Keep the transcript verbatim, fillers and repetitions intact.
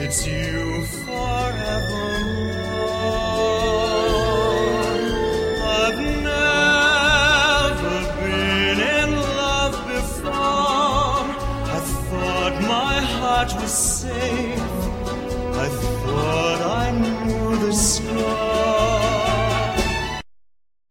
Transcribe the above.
it's you forevermore. I've never been in love before. I thought my heart was safe. I thought I knew the score.